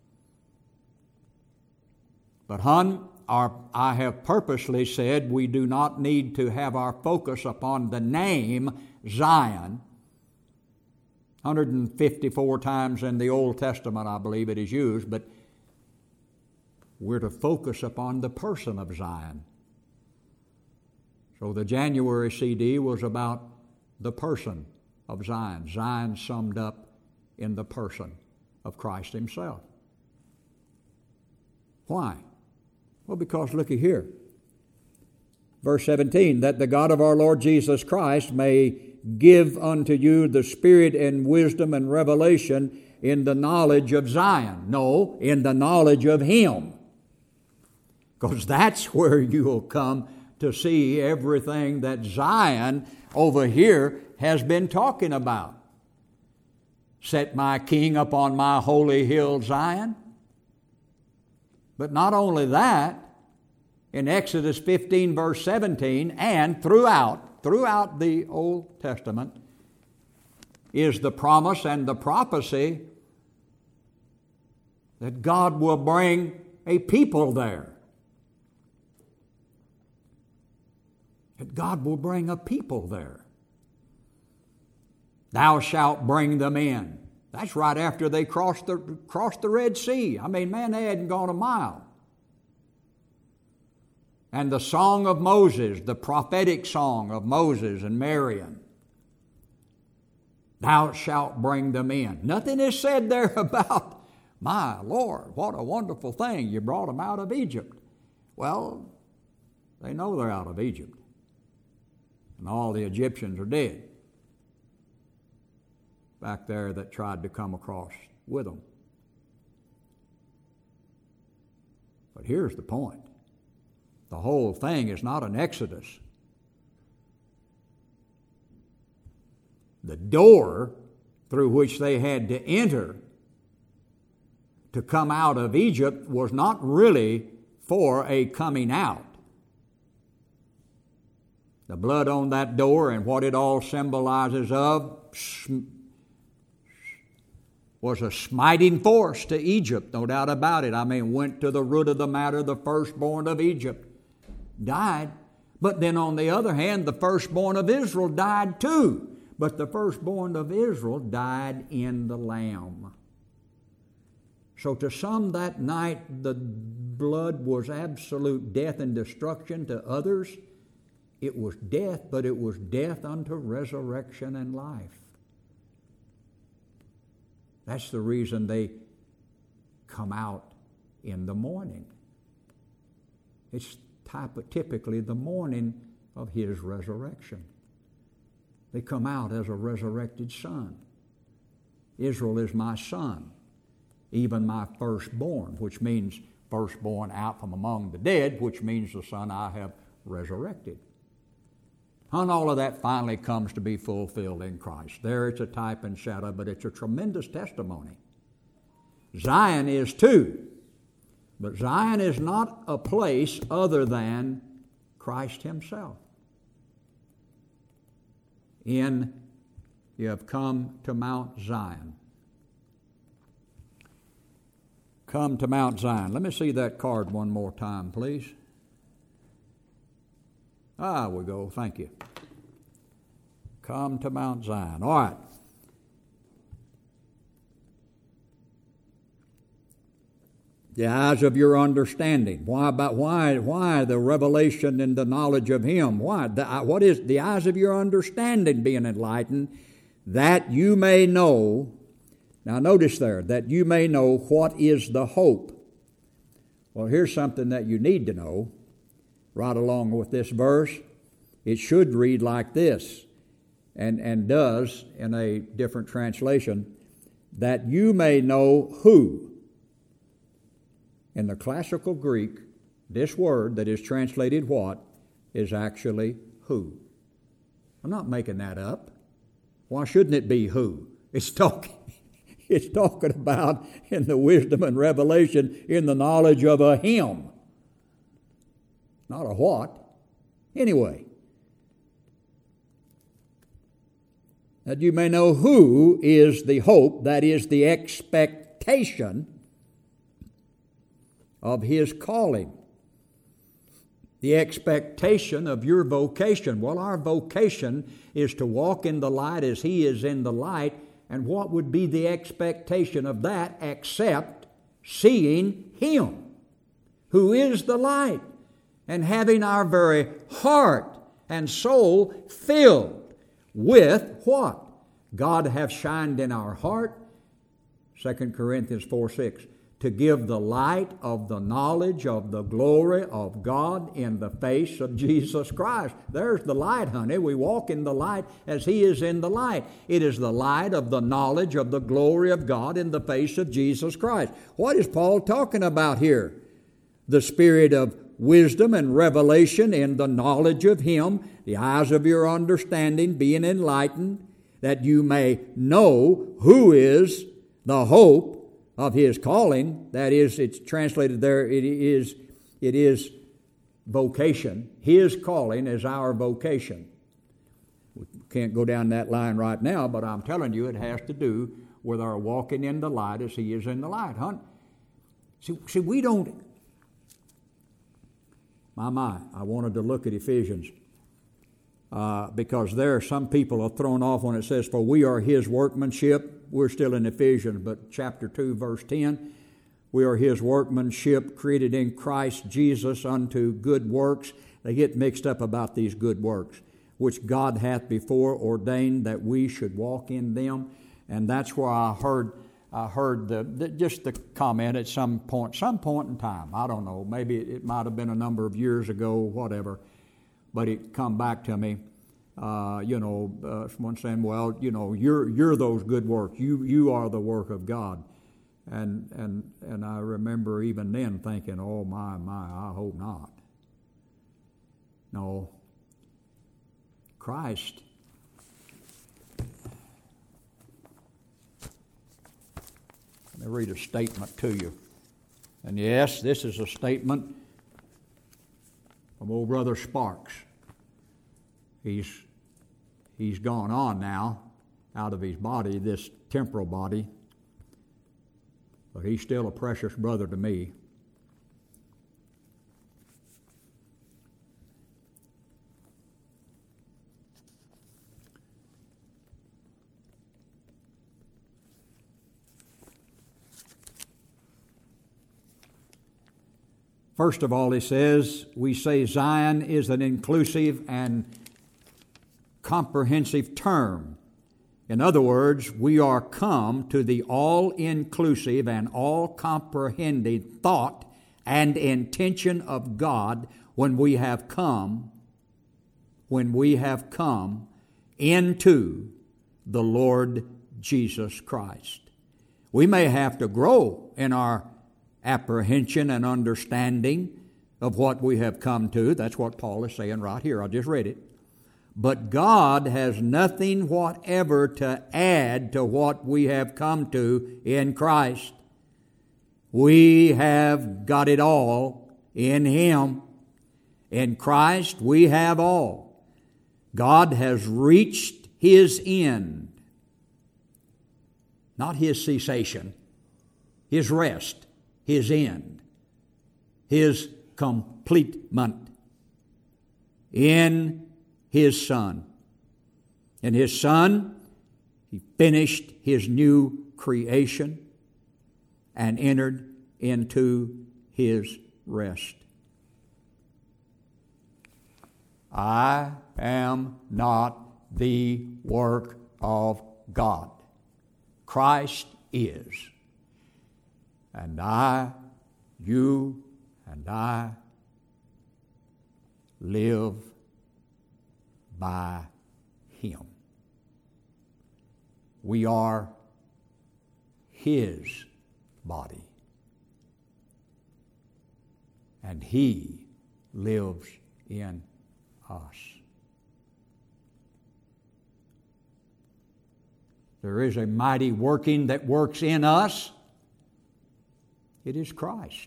But, hon, our, I have purposely said we do not need to have our focus upon the name Zion. one hundred fifty-four times in the Old Testament, I believe it is used, but we're to focus upon the person of Zion. So the January C D was about the person of Zion. Zion summed up in the person of Christ himself. Why? Well, because looky here. Verse seventeen, that the God of our Lord Jesus Christ may give unto you the spirit and wisdom and revelation in the knowledge of Zion. No, in the knowledge of Him. Because that's where you'll come to see everything that Zion over here has been talking about. Set my king upon my holy hill Zion. But not only that, in Exodus fifteen verse seventeen and throughout, throughout the Old Testament is the promise and the prophecy that God will bring a people there. That God will bring a people there. Thou shalt bring them in. That's right after they crossed the, crossed the Red Sea. I mean, man, they hadn't gone a mile. And the song of Moses, the prophetic song of Moses and Miriam. Thou shalt bring them in. Nothing is said there about, my Lord, what a wonderful thing, you brought them out of Egypt. Well, they know they're out of Egypt. And all the Egyptians are dead back there that tried to come across with them. But here's the point. The whole thing is not an exodus. The door through which they had to enter to come out of Egypt was not really for a coming out. The blood on that door and what it all symbolizes of was a smiting force to Egypt, no doubt about it. I mean, went to the root of the matter. The firstborn of Egypt died. But then on the other hand, the firstborn of Israel died too. But the firstborn of Israel died in the Lamb. So to some that night, the blood was absolute death and destruction. To others, it was death, but it was death unto resurrection and life. That's the reason they come out in the morning. It's type of, typically the morning of His resurrection. They come out as a resurrected son. Israel is my son, even my firstborn, which means firstborn out from among the dead, which means the son I have resurrected. And all of that finally comes to be fulfilled in Christ. There it's a type and shadow, but it's a tremendous testimony. Zion is too. But Zion is not a place other than Christ Himself. In, you have come to Mount Zion. Come to Mount Zion. Let me see that card one more time, please. Ah, we go. Thank you. Come to Mount Zion. All right. The eyes of your understanding. Why about why why the revelation and the knowledge of Him? Why? The, what is the eyes of your understanding being enlightened, that you may know. Now notice there, that you may know what is the hope. Well, here's something that you need to know. Right along with this verse, it should read like this, and, and does in a different translation, that you may know who. In the classical Greek, this word that is translated what is actually who. I'm not making that up. Why shouldn't it be who? It's talking, it's talking about in the wisdom and revelation, in the knowledge of a Him. Not a what. Anyway. That you may know who is the hope, that is the expectation of His calling. The expectation of your vocation. Well, our vocation is to walk in the light as He is in the light. And what would be the expectation of that except seeing Him, who is the light? And having our very heart and soul filled with what? God hath shined in our heart, Second Corinthians four six, to give the light of the knowledge of the glory of God in the face of Jesus Christ. There's the light, honey. We walk in the light as He is in the light. It is the light of the knowledge of the glory of God in the face of Jesus Christ. What is Paul talking about here? The spirit of wisdom and revelation in the knowledge of Him, the eyes of your understanding being enlightened, that you may know who is the hope of His calling. That is, it's translated there, it is, it is vocation. His calling is our vocation. We can't go down that line right now, but I'm telling you it has to do with our walking in the light as He is in the light, huh? See, see we don't... My, my, I wanted to look at Ephesians uh, because there some people are thrown off when it says, for we are His workmanship. We're still in Ephesians, but chapter two, verse ten, we are His workmanship created in Christ Jesus unto good works. They get mixed up about these good works, which God hath before ordained that we should walk in them. And that's where I heard I heard the, the just the comment at some point, some point in time. I don't know, maybe it, it might have been a number of years ago, whatever, but it come back to me. Uh, you know, uh, someone saying, well, you know, you're you're those good works. You you are the work of God. And and and I remember even then thinking, oh my, my, I hope not. No. Christ. Let me read a statement to you. And yes, this is a statement from old Brother Sparks. He's, he's gone on now out of his body, this temporal body, but he's still a precious brother to me. First of all, he says, we say Zion is an inclusive and comprehensive term. In other words, we are come to the all-inclusive and all-comprehending thought and intention of God when we have come, when we have come into the Lord Jesus Christ. We may have to grow in our apprehension and understanding of what we have come to. That's what Paul is saying right here. I just read it. But God has nothing whatever to add to what we have come to in Christ. We have got it all in Him. In Christ we have all. God has reached His end. Not His cessation, His rest, His end, His completement in His Son. In His Son, He finished His new creation and entered into His rest. I am not the work of God. Christ is. And I, you, and I live by Him. We are His body. And He lives in us. There is a mighty working that works in us. It is Christ.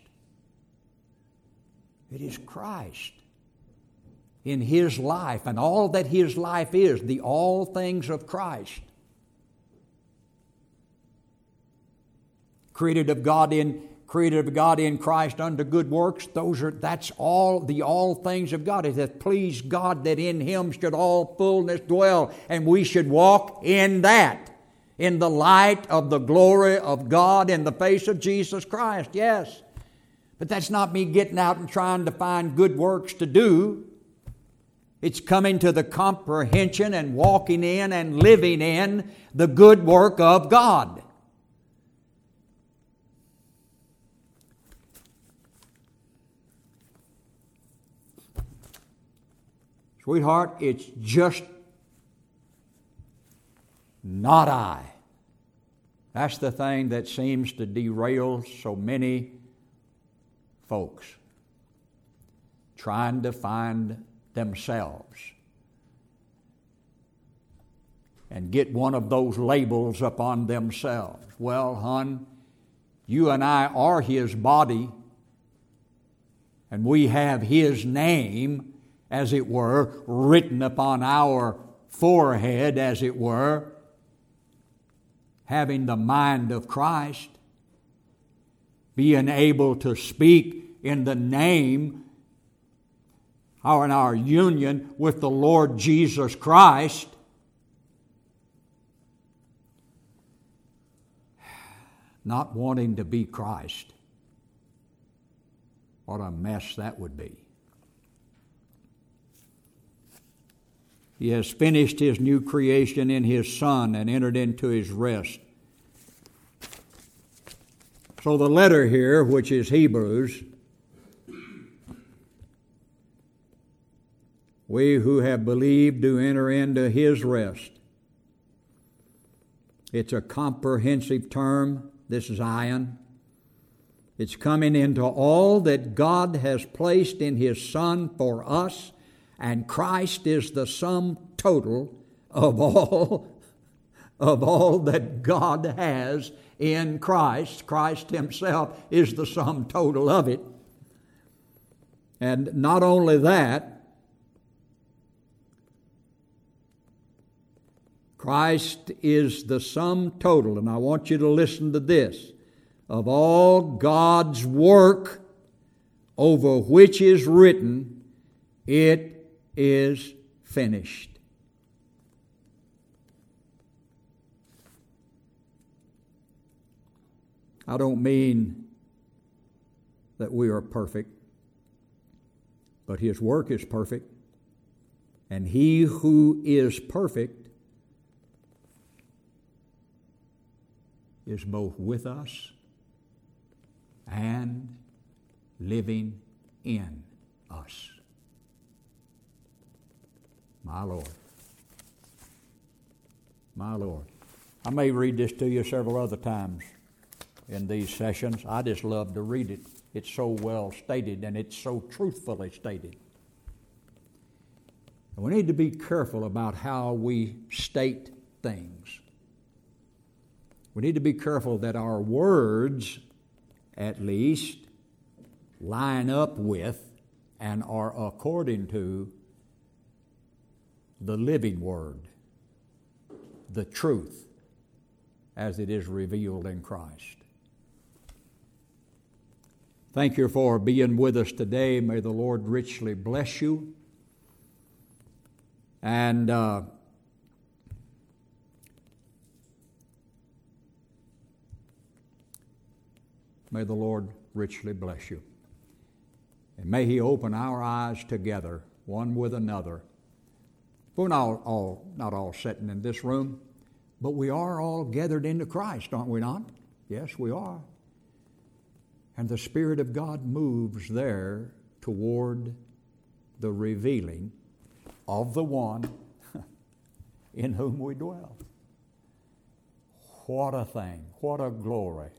It is Christ. In His life and all that His life is, the all things of Christ. Created of God in created of God in Christ unto good works, those are that's all the all things of God. It hath pleased God that in Him should all fullness dwell, and we should walk in that, in the light of the glory of God in the face of Jesus Christ, yes. But that's not me getting out and trying to find good works to do. It's coming to the comprehension and walking in and living in the good work of God. Sweetheart, it's just not I. That's the thing that seems to derail so many folks trying to find themselves and get one of those labels upon themselves. Well, hon, you and I are His body, and we have His name, as it were, written upon our forehead, as it were, having the mind of Christ, being able to speak in the name or in our union with the Lord Jesus Christ. Not wanting to be Christ. What a mess that would be. He has finished His new creation in His Son and entered into His rest. So the letter here, which is Hebrews, we who have believed do enter into His rest. It's a comprehensive term. This is ion. It's coming into all that God has placed in His Son for us, and Christ is the sum total of all of all that God has in Christ. Christ Himself is the sum total of it. And not only that, Christ is the sum total, and I want you to listen to this, of all God's work over which is written, it is finished. I don't mean that we are perfect, but His work is perfect, and He who is perfect is both with us and living in us. My Lord. My Lord. I may read this to you several other times in these sessions. I just love to read it. It's so well stated and it's so truthfully stated. And we need to be careful about how we state things. We need to be careful that our words, at least, line up with and are according to the living Word, the truth, as it is revealed in Christ. Thank you for being with us today. May the Lord richly bless you. And uh, may the Lord richly bless you. And may He open our eyes together, one with another. We're not all, not all sitting in this room, but we are all gathered into Christ, aren't we not? Yes, we are. And the Spirit of God moves there toward the revealing of the one in whom we dwell. What a thing. What a glory.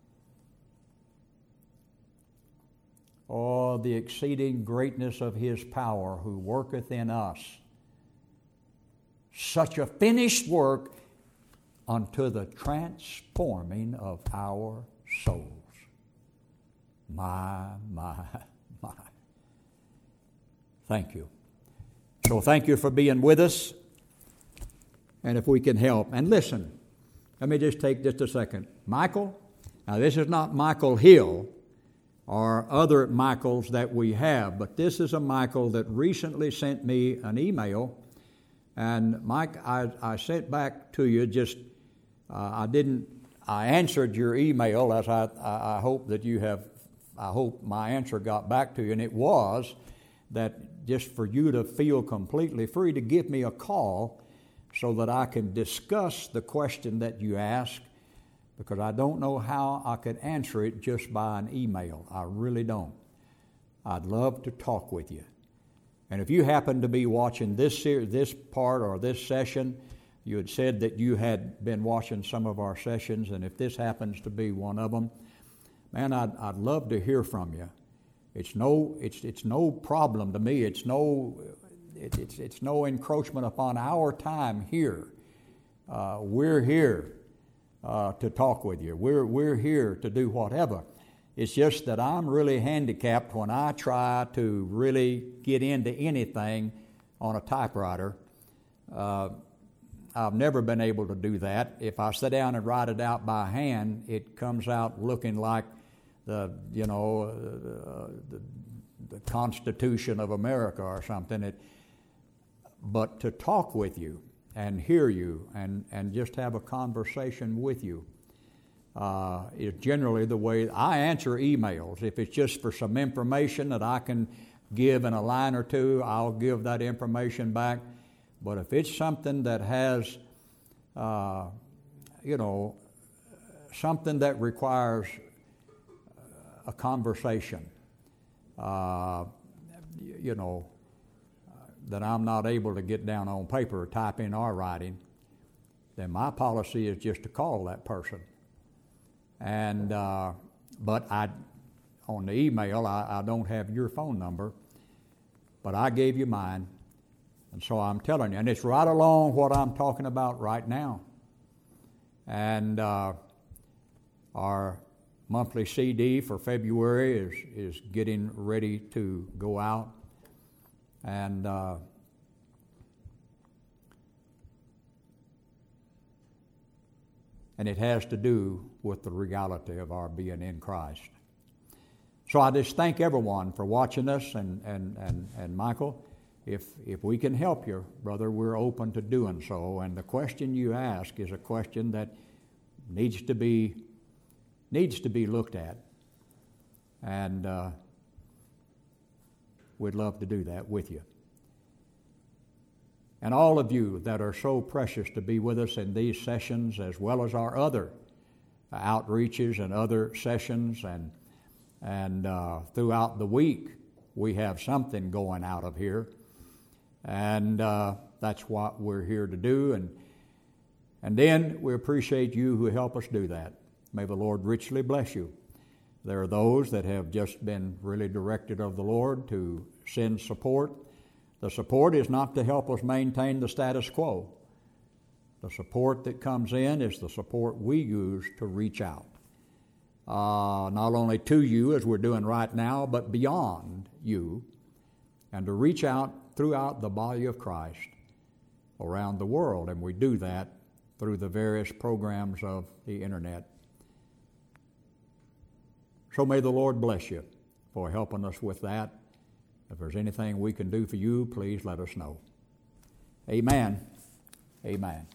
Oh, the exceeding greatness of His power who worketh in us such a finished work unto the transforming of our souls. My, my, my. Thank you. So thank you for being with us. And if we can help. And listen, let me just take just a second. Michael, now this is not Michael Hill or other Michaels that we have, but this is a Michael that recently sent me an email. And Mike, I, I sent back to you just, uh, I didn't, I answered your email as I, I, I hope that you have, I hope my answer got back to you. And it was that just for you to feel completely free to give me a call so that I can discuss the question that you asked, because I don't know how I could answer it just by an email. I really don't. I'd love to talk with you. And if you happen to be watching this ser- this part or this session, you had said that you had been watching some of our sessions, and if this happens to be one of them, man, I'd, I'd love to hear from you. It's no, it's it's no problem to me. It's no, it, it's it's no encroachment upon our time here. Uh, we're here uh, to talk with you. We're we're here to do whatever. It's just that I'm really handicapped when I try to really get into anything on a typewriter. Uh, I've never been able to do that. If I sit down and write it out by hand, it comes out looking like the, you know, uh, the, the Constitution of America or something. It, but to talk with you and hear you and, and just have a conversation with you uh, is generally the way I answer emails. If it's just for some information that I can give in a line or two, I'll give that information back. But if it's something that has, uh, you know, something that requires a conversation, uh, you know, that I'm not able to get down on paper or type in or writing, then my policy is just to call that person. And uh, but I, on the email, I, I don't have your phone number, but I gave you mine. And so I'm telling you, and it's right along what I'm talking about right now. And uh, our monthly C D for February is, is getting ready to go out. And uh, and it has to do with the reality of our being in Christ. So I just thank everyone for watching us, and, and, and, and Michael, If if we can help you, brother, we're open to doing so. And the question you ask is a question that needs to be needs to be looked at, and uh, we'd love to do that with you. And all of you that are so precious to be with us in these sessions, as well as our other outreaches and other sessions, and and uh, throughout the week we have something going out of here. And uh, that's what we're here to do. And and then we appreciate you who help us do that. May the Lord richly bless you. There are those that have just been really directed of the Lord to send support. The support is not to help us maintain the status quo. The support that comes in is the support we use to reach out. Uh, not only to you, as we're doing right now, but beyond you, and to reach out throughout the body of Christ around the world, and we do that through the various programs of the internet. So may the Lord bless you for helping us with that. If there's anything we can do for you, please let us know. Amen. Amen.